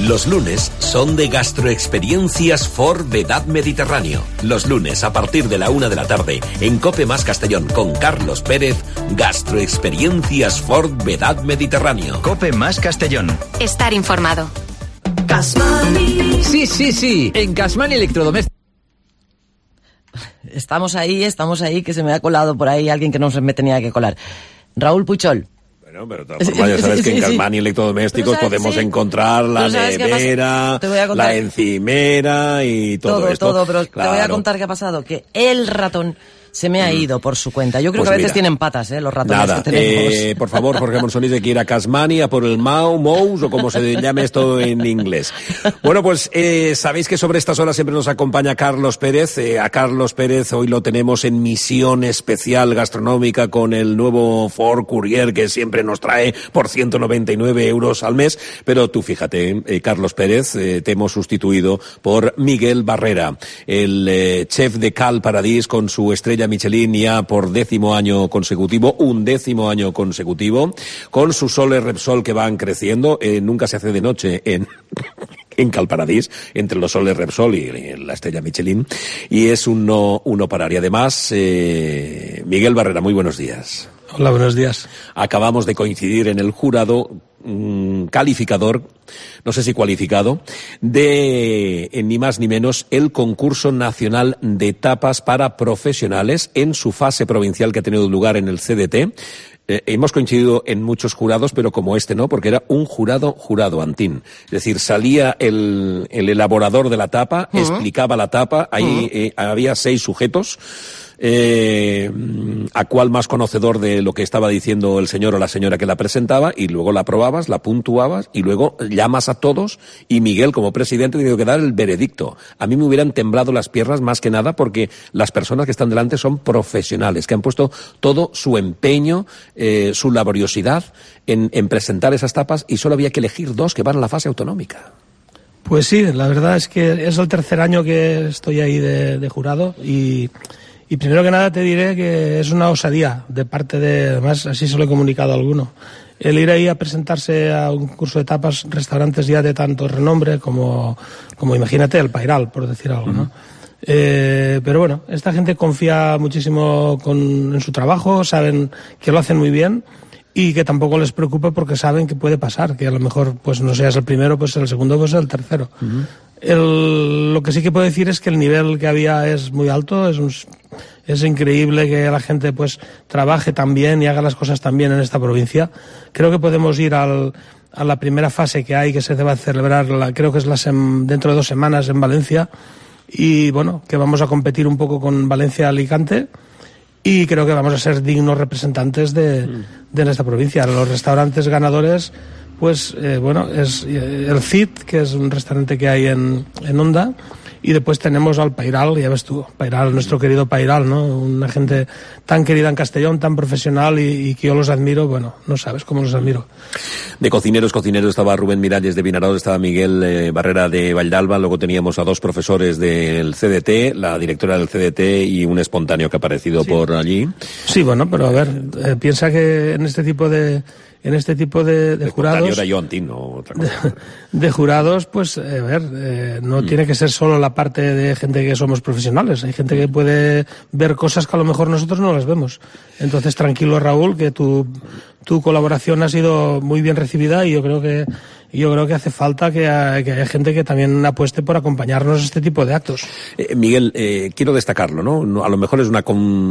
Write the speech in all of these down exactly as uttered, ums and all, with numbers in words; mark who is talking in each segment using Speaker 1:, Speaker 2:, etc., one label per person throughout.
Speaker 1: Los lunes son de Gastroexperiencias Ford Vedad Mediterráneo. Los lunes a partir de la una de la tarde en Cope Más Castellón con Carlos Pérez, Gastroexperiencias Ford Vedad Mediterráneo.
Speaker 2: Cope Más Castellón.
Speaker 3: Estar informado.
Speaker 4: Cashmoney. Sí, sí, sí. En Cashmoney Electrodomésticos.
Speaker 5: Estamos ahí, estamos ahí, que se me ha colado por ahí alguien que no se me tenía que colar. Raúl Puchol.
Speaker 6: Bueno, pero de todas formas ya sabes que en Cashmoney Electrodomésticos podemos sí. encontrar la nevera, la encimera y todo,
Speaker 5: todo
Speaker 6: esto.
Speaker 5: Todo, todo, pero
Speaker 6: claro.
Speaker 5: Te voy a contar qué ha pasado, que el ratón se me ha ido por su cuenta. Yo creo
Speaker 6: pues
Speaker 5: que a veces
Speaker 6: mira,
Speaker 5: tienen patas, ¿eh? Los ratones
Speaker 6: nada,
Speaker 5: que tenemos.
Speaker 6: Eh, por favor, Jorge Monsonís, de que ir a Cashmoney, a por el Mau, Mouse, o como se llame esto en inglés. Bueno, pues eh, sabéis que sobre estas horas siempre nos acompaña Carlos Pérez. Eh, a Carlos Pérez hoy lo tenemos en misión especial gastronómica con el nuevo Ford Courier que siempre nos trae por ciento noventa y nueve euros al mes. Pero tú fíjate, eh, Carlos Pérez, eh, te hemos sustituido por Miguel Barrera, el eh, chef de Cal Paradís con su estrella Michelin ya por décimo año consecutivo, un décimo año consecutivo, con sus soles Repsol que van creciendo. Eh, nunca se hace de noche en... en Cal Paradís, entre los soles Repsol y la estrella Michelin, y es un no, un no parar. Y además, eh, Miguel Barrera, muy buenos días.
Speaker 7: Hola, buenos días.
Speaker 6: Acabamos de coincidir en el jurado mmm, calificador, no sé si cualificado, de, eh, ni más ni menos, el concurso nacional de tapas para profesionales en su fase provincial que ha tenido lugar en el C D T. Eh, hemos coincidido en muchos jurados, pero como este no, porque era un jurado jurado, Antín. Es decir, salía el, el elaborador de la tapa, uh-huh. explicaba la tapa, ahí uh-huh. eh, había seis sujetos. Eh, a cuál más conocedor de lo que estaba diciendo el señor o la señora que la presentaba, y luego la aprobabas, la puntuabas y luego llamas a todos, y Miguel como presidente tiene que dar el veredicto. A mí me hubieran temblado las piernas más que nada porque las personas que están delante son profesionales, que han puesto todo su empeño, eh, su laboriosidad en, en presentar esas tapas, y solo había que elegir dos que van a la fase autonómica.
Speaker 7: Pues sí, la verdad es que es el tercer año que estoy ahí de, de jurado, y Y primero que nada te diré que es una osadía de parte de, además así se lo he comunicado a alguno, el ir ahí a presentarse a un curso de tapas, restaurantes ya de tanto renombre como, como imagínate, el Pairal, por decir algo, ¿no? Uh-huh. Eh, pero bueno, esta gente confía muchísimo con, en su trabajo, saben que lo hacen muy bien y que tampoco les preocupa porque saben que puede pasar, que a lo mejor pues no seas el primero, pues el segundo, pues el tercero. Uh-huh. El, lo que sí que puedo decir es que el nivel que había es muy alto, es, un, es increíble que la gente pues trabaje tan bien y haga las cosas tan bien en esta provincia. Creo que podemos ir al, a la primera fase que hay, que se va a celebrar, la, creo que es la sem, dentro de dos semanas en Valencia, y bueno, que vamos a competir un poco con Valencia-Alicante, y creo que vamos a ser dignos representantes de, de esta provincia. Los restaurantes ganadores, pues eh, bueno, es eh, el C I D, que es un restaurante que hay en, en Onda, y después tenemos al Pairal, ya ves tú, Pairal, nuestro querido Pairal, ¿no? Una gente tan querida en Castellón, tan profesional, y, y que yo los admiro, bueno, no sabes cómo los admiro.
Speaker 6: De cocineros, cocineros estaba Rubén Miralles de Vinaròs, estaba Miguel eh, Barrera de Valldalba, luego teníamos a dos profesores del C D T, la directora del C D T y un espontáneo que ha aparecido sí. por allí.
Speaker 7: Sí, bueno, pero a ver, eh, piensa que en este tipo de... En este tipo de, de jurados,
Speaker 6: era yo, Antín, no otra cosa.
Speaker 7: De, de jurados, pues, eh, a ver, eh, no mm. tiene que ser solo la parte de gente que somos profesionales. Hay gente que puede ver cosas que a lo mejor nosotros no las vemos. Entonces, tranquilo, Raúl, que tu, tu colaboración ha sido muy bien recibida, y yo creo que yo creo que hace falta que, hay, que haya gente que también apueste por acompañarnos a este tipo de actos.
Speaker 6: Eh, Miguel, eh, quiero destacarlo, ¿no? A lo mejor es una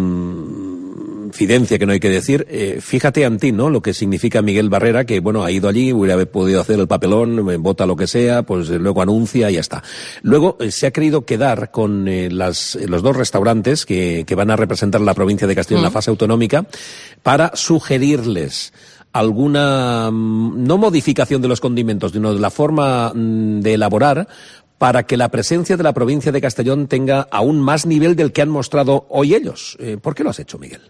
Speaker 6: confidencia que no hay que decir. Eh, fíjate, Antín, ¿no? Lo que significa Miguel Barrera, que, bueno, ha ido allí, hubiera podido hacer el papelón, vota lo que sea, pues luego anuncia y ya está. Luego eh, se ha querido quedar con eh, las, los dos restaurantes que, que van a representar la provincia de Castellón en la fase autonómica para sugerirles alguna, no modificación de los condimentos, sino de la forma de elaborar, para que la presencia de la provincia de Castellón tenga aún más nivel del que han mostrado hoy ellos. Eh, ¿Por qué lo has hecho, Miguel?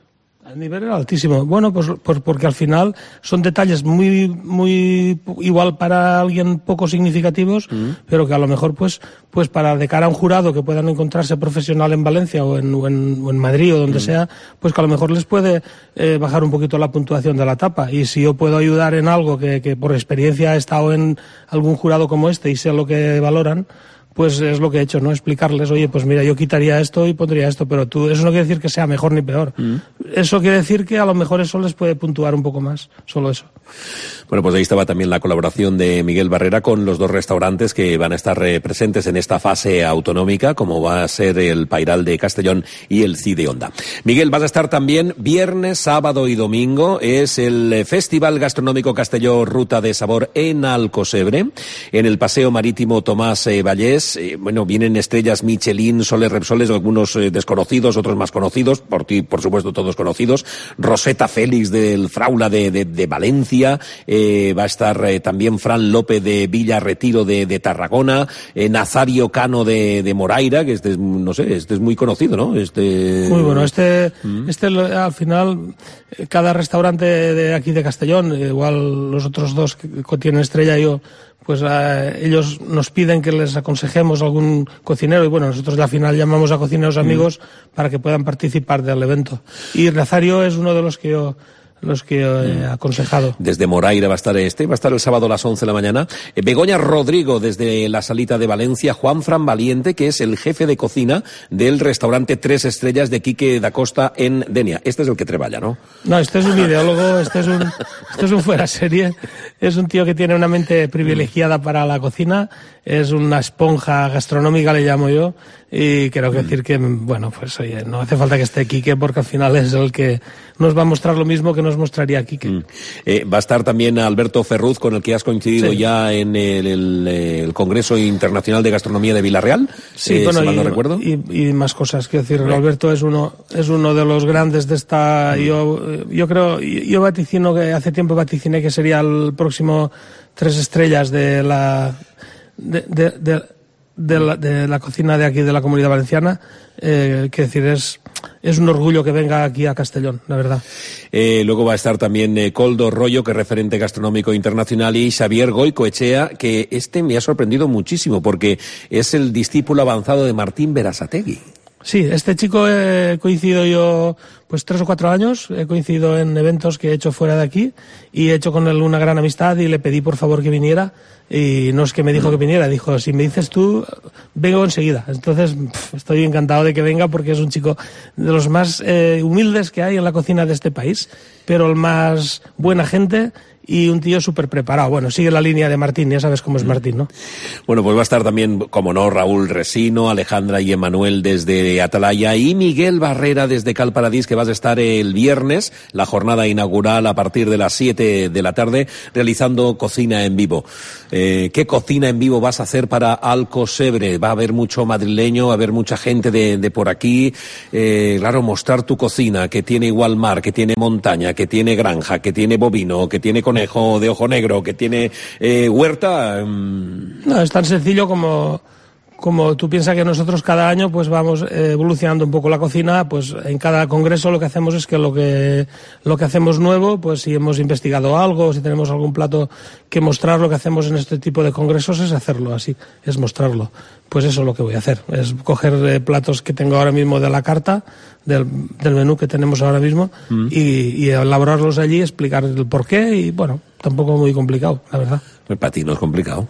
Speaker 7: El nivel era altísimo. Bueno, pues, pues porque al final son detalles muy, muy igual para alguien poco significativos, mm. pero que a lo mejor, pues, pues para de cara a un jurado que puedan encontrarse profesional en Valencia o en, o en, o en Madrid o donde mm. sea, pues que a lo mejor les puede eh, bajar un poquito la puntuación de la etapa. Y si yo puedo ayudar en algo que, que por experiencia he estado en algún jurado como este y sé lo que valoran, pues es lo que he hecho, ¿no? Explicarles, oye, pues mira, yo quitaría esto y pondría esto, pero tú, eso no quiere decir que sea mejor ni peor. Mm. Eso quiere decir que a lo mejor eso les puede puntuar un poco más, solo eso.
Speaker 6: Bueno, pues ahí estaba también la colaboración de Miguel Barrera con los dos restaurantes que van a estar eh, presentes en esta fase autonómica, como va a ser el Pairal de Castellón y el C I de Onda. Miguel, vas a estar también viernes, sábado y domingo. Es el Festival Gastronómico Castelló Ruta de Sabor en Alcosebre, en el Paseo Marítimo Tomás eh, Vallés. Eh, bueno, vienen estrellas Michelin, Soles Repsoles, algunos eh, desconocidos, otros más conocidos, por ti, por supuesto, todos conocidos. Rosetta Félix del Fraula de, de, de Valencia. Eh, va a estar eh, también Fran López de Villa Retiro de, de Tarragona, eh, Nazario Cano de, de Moraira, que este es, no sé, este es muy conocido, ¿no? Este...
Speaker 7: Muy bueno, este, ¿Mm? este al final, cada restaurante de aquí de Castellón, igual los otros dos que tienen estrella, yo, pues eh, ellos nos piden que les aconsejemos a algún cocinero y bueno, nosotros al final llamamos a cocineros amigos mm. para que puedan participar del evento. Y Nazario es uno de los que yo los que he aconsejado.
Speaker 6: Desde Moraira va a estar este, va a estar el sábado a las once de la mañana. Eh, Begoña Rodrigo desde la Salita de Valencia, Juan Fran Valiente, que es el jefe de cocina del restaurante Tres Estrellas de Quique da Costa en Denia. Este es el que treballa, ¿no?
Speaker 7: No, este es un ideólogo, este es un, este es un fuera serie, es un tío que tiene una mente privilegiada para la cocina, es una esponja gastronómica, le llamo yo, y quiero decir que, bueno, pues oye, no hace falta que esté Quique porque al final es el que nos va a mostrar lo mismo que nos mostraría Quique. Mm.
Speaker 6: Eh, va a estar también Alberto Ferruz, con el que has coincidido sí. ya en el, el, el Congreso Internacional de Gastronomía de Villarreal,
Speaker 7: sí, eh, bueno, si mal no recuerdo. Y, y más cosas, quiero decir, sí. Alberto es uno, es uno de los grandes de esta, mm. yo, yo creo, yo vaticino que hace tiempo vaticiné que sería el próximo Tres Estrellas de la, de, de, de, de la, de la cocina de aquí de la Comunidad Valenciana, eh, quiero decir, es, es un orgullo que venga aquí a Castellón, la verdad.
Speaker 6: Eh, luego va a estar también eh, Coldo Rollo, que es referente gastronómico internacional, y Xavier Goicoechea, que este me ha sorprendido muchísimo porque es el discípulo avanzado de Martín Berasategui.
Speaker 7: Sí, este chico he coincidido yo pues tres o cuatro años, he coincidido en eventos que he hecho fuera de aquí y he hecho con él una gran amistad y le pedí por favor que viniera y no es que me dijo que viniera, dijo si me dices tú, vengo enseguida. Entonces pff, estoy encantado de que venga porque es un chico de los más eh, humildes que hay en la cocina de este país, pero el más buena gente y un tío súper preparado. Bueno, sigue la línea de Martín, ya sabes cómo es Martín, ¿no?
Speaker 6: Bueno, pues va a estar también, como no, Raúl Resino, Alejandra y Emanuel desde Atalaya y Miguel Barrera desde Calparadís, que vas a estar el viernes, la jornada inaugural a partir de las siete de la tarde, realizando cocina en vivo. Eh, ¿Qué cocina en vivo vas a hacer para Alcosebre? Va a haber mucho madrileño, va a haber mucha gente de, de por aquí. Eh, claro, mostrar tu cocina, que tiene igual mar, que tiene montaña, que tiene granja, que tiene bovino, que tiene conejo de ojo negro, que tiene eh, huerta. Mmm...
Speaker 7: No, es tan sencillo como, como tú piensas que nosotros cada año pues vamos eh, evolucionando un poco la cocina, pues en cada congreso lo que hacemos es que lo que lo que hacemos nuevo, pues si hemos investigado algo, si tenemos algún plato que mostrar, lo que hacemos en este tipo de congresos es hacerlo así, es mostrarlo. Pues eso es lo que voy a hacer, es coger eh, platos que tengo ahora mismo de la carta, del, del menú que tenemos ahora mismo, mm. y, y elaborarlos allí, explicar el porqué, y bueno, tampoco muy complicado, la verdad.
Speaker 6: Pues para ti no es complicado.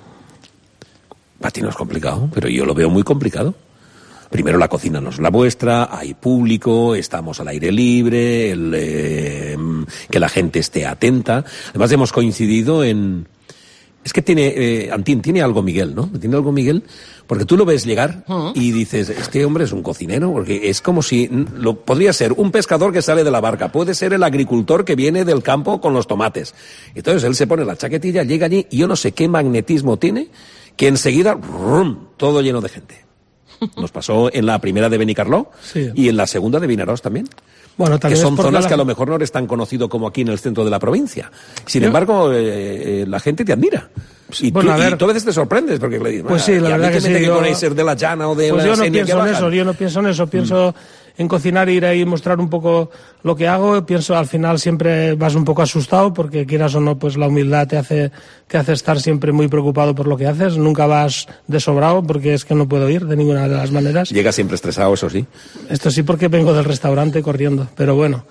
Speaker 6: Para ti no es complicado, pero yo lo veo muy complicado. Primero, la cocina no es la vuestra, hay público, estamos al aire libre, el, eh, que la gente esté atenta. Además, hemos coincidido en... Es que tiene, eh, Antín, tiene algo Miguel, ¿no? Tiene algo Miguel, porque tú lo ves llegar uh-huh. y dices, este hombre es un cocinero, porque es como si, lo, podría ser un pescador que sale de la barca, puede ser el agricultor que viene del campo con los tomates. Entonces él se pone la chaquetilla, llega allí, y yo no sé qué magnetismo tiene, que enseguida, rum, todo lleno de gente. Nos pasó en la primera de Benicarló sí. y en la segunda de Vinaròs también.
Speaker 7: Bueno,
Speaker 6: que son zonas la... que a lo mejor no eres tan conocido como aquí en el centro de la provincia. Sin Yo... embargo, eh, eh, la gente te admira. Y, bueno, tú, a ver... y tú a veces te sorprendes porque le dices,
Speaker 7: pues sí, la verdad que, que sí.
Speaker 6: Que yo... ser de la llana o de
Speaker 7: pues
Speaker 6: la
Speaker 7: yo no pienso en eso, yo no pienso en eso, pienso en cocinar, ir ahí y mostrar un poco lo que hago. Pienso, al final siempre vas un poco asustado porque quieras o no, pues la humildad te hace, te hace estar siempre muy preocupado por lo que haces. Nunca vas de sobrado porque es que no puedo ir de ninguna de las maneras.
Speaker 6: Llega siempre estresado, eso sí.
Speaker 7: Esto sí, porque vengo del restaurante corriendo, pero bueno.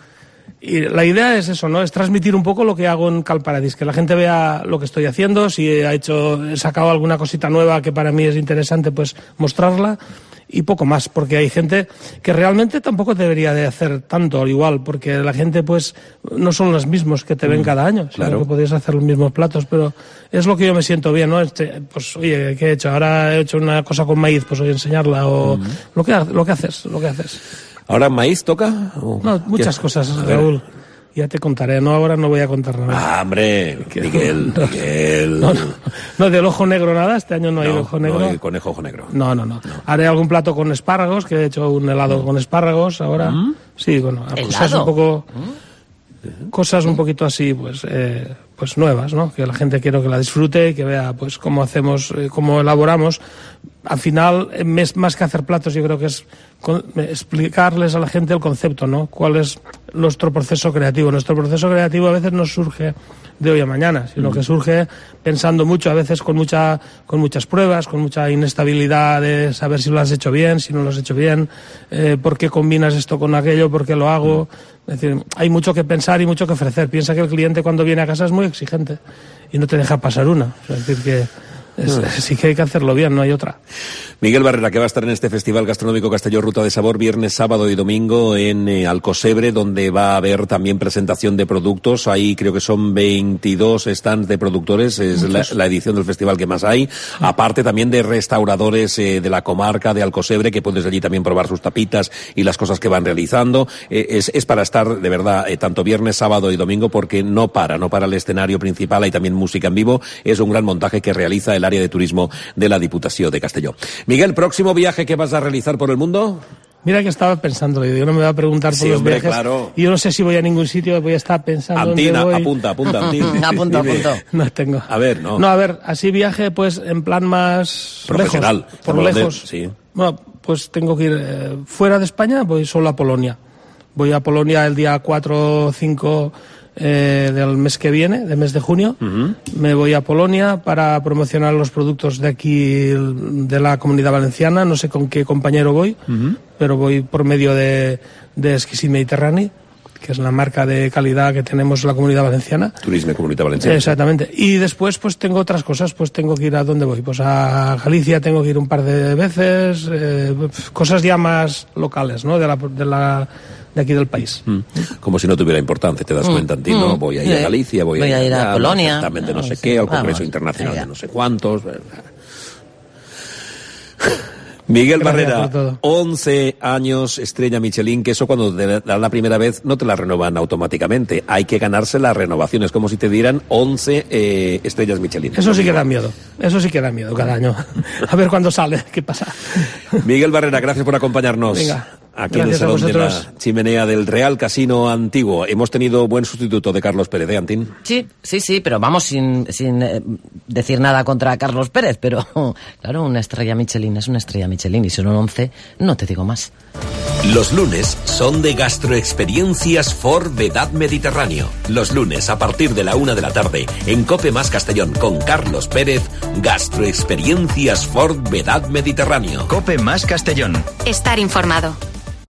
Speaker 7: Y la idea es eso, ¿no? Es transmitir un poco lo que hago en Cal Paradís, que la gente vea lo que estoy haciendo, si he hecho, he sacado alguna cosita nueva que para mí es interesante, pues mostrarla, y poco más, porque hay gente que realmente tampoco debería de hacer tanto al igual, porque la gente pues no son los mismos que te ven cada año,
Speaker 6: claro.
Speaker 7: Sino que podéis hacer los mismos platos, pero es lo que yo me siento bien, ¿no? Este, pues oye, ¿qué he hecho? Ahora he hecho una cosa con maíz, pues voy a enseñarla, o uh-huh. lo que lo que haces, lo que haces.
Speaker 6: ¿Ahora maíz toca? ¿O
Speaker 7: no, muchas
Speaker 6: qué?
Speaker 7: cosas, Raúl. Ya te contaré, no, ahora no voy a contar nada.
Speaker 6: Ah, hombre,
Speaker 7: que,
Speaker 6: Miguel,
Speaker 7: no,
Speaker 6: Miguel.
Speaker 7: No, no, no, del ojo negro nada, este año no hay
Speaker 6: no,
Speaker 7: ojo negro.
Speaker 6: No hay conejo ojo negro.
Speaker 7: No, no, no, no. Haré algún plato con espárragos, que he hecho un helado con espárragos ahora.
Speaker 6: ¿Mm?
Speaker 7: Sí, bueno, cosas un poco... ¿Mm? Cosas un poquito así, pues... Eh, pues nuevas, ¿no? Que la gente quiero que la disfrute y que vea pues cómo hacemos, eh, cómo elaboramos. Al final, más que hacer platos, yo creo que es con, explicarles a la gente el concepto, ¿no? Cuál es nuestro proceso creativo. Nuestro proceso creativo a veces no surge de hoy a mañana, sino que surge pensando mucho, a veces con mucha, con muchas pruebas, con mucha inestabilidad de saber si lo has hecho bien, si no lo has hecho bien, eh, por qué combinas esto con aquello, por qué lo hago. Es decir, hay mucho que pensar y mucho que ofrecer. Piensa que el cliente cuando viene a casa es muy exigente y no te deja pasar una. O sea, es decir, que es, no. sí que hay que hacerlo bien, no hay otra.
Speaker 6: Miguel Barrera, que va a estar en este Festival Gastronómico Castelló Ruta de Sabor viernes, sábado y domingo en eh, Alcosebre, donde va a haber también presentación de productos. Ahí creo que son veintidós stands de productores, es la, la edición del festival que más hay. Aparte también de restauradores eh, de la comarca de Alcosebre, que puedes allí también probar sus tapitas y las cosas que van realizando. Eh, es, es para estar, de verdad, eh, tanto viernes, sábado y domingo, porque no para, no para el escenario principal, hay también música en vivo. Es un gran montaje que realiza el área de turismo de la Diputación de Castelló. Miguel, ¿próximo viaje que vas a realizar por el mundo?
Speaker 7: Mira que estaba pensando, yo no me voy a preguntar por
Speaker 6: sí,
Speaker 7: los
Speaker 6: hombre,
Speaker 7: viajes.
Speaker 6: Claro.
Speaker 7: Y yo no sé si voy a ningún sitio, voy a estar pensando.
Speaker 6: Antina,
Speaker 7: voy.
Speaker 6: apunta, apunta, Antina.
Speaker 5: apunta, apunta.
Speaker 7: No tengo.
Speaker 6: A ver, no.
Speaker 7: No, a ver, así viaje, pues en plan más
Speaker 6: profesional,
Speaker 7: lejos, por lejos.
Speaker 6: De, sí.
Speaker 7: Bueno, pues tengo que ir eh, fuera de España, voy solo a Polonia. Voy a Polonia el día cuatro o cinco eh, del mes que viene, del mes de junio. Uh-huh. Me voy a Polonia para promocionar los productos de aquí, de la Comunidad Valenciana. No sé con qué compañero voy, uh-huh. pero voy por medio de, de Exquisit Mediterrani, que es la marca de calidad que tenemos en la Comunidad Valenciana.
Speaker 6: Turismo y Comunidad Valenciana.
Speaker 7: Exactamente. Y después, pues tengo otras cosas, pues tengo que ir a dónde voy. Pues a Galicia tengo que ir un par de veces, eh, cosas ya más locales, ¿no? De la, de la, de aquí del país.
Speaker 6: Mm. Como si no tuviera importancia, te das mm. cuenta, ti, ¿no? Voy a ir a Galicia, voy,
Speaker 5: voy a ir a, a Polonia.
Speaker 6: Exactamente, no, no sé
Speaker 5: sí,
Speaker 6: qué, al
Speaker 5: vamos,
Speaker 6: Congreso Internacional
Speaker 5: allá.
Speaker 6: de no sé cuántos. Miguel
Speaker 7: Gracias
Speaker 6: Barrera, once años, estrella Michelin, que eso cuando te dan la primera vez no te la renovan automáticamente. Hay que ganarse la renovación. Es como si te dieran once eh, estrellas Michelin.
Speaker 7: Eso sí que da miedo. Eso sí que da miedo cada año. A ver cuándo sale, qué pasa.
Speaker 6: Miguel Barrera, gracias por acompañarnos.
Speaker 7: Venga.
Speaker 6: Aquí
Speaker 7: Gracias
Speaker 6: en el Salón de la Chimenea del Real Casino Antiguo. Hemos tenido buen sustituto de Carlos Pérez, ¿eh, Antín?
Speaker 5: Sí, sí, sí, pero vamos sin, sin eh, decir nada contra Carlos Pérez, pero claro, una estrella Michelin es una estrella Michelin y son un once, no te digo más.
Speaker 1: Los lunes son de Gastroexperiencias Ford Vedad Mediterráneo. Los lunes a partir de la una de la tarde en Cope Más Castellón con Carlos Pérez, Gastroexperiencias Ford Vedad Mediterráneo.
Speaker 2: Cope Más Castellón.
Speaker 3: Estar informado.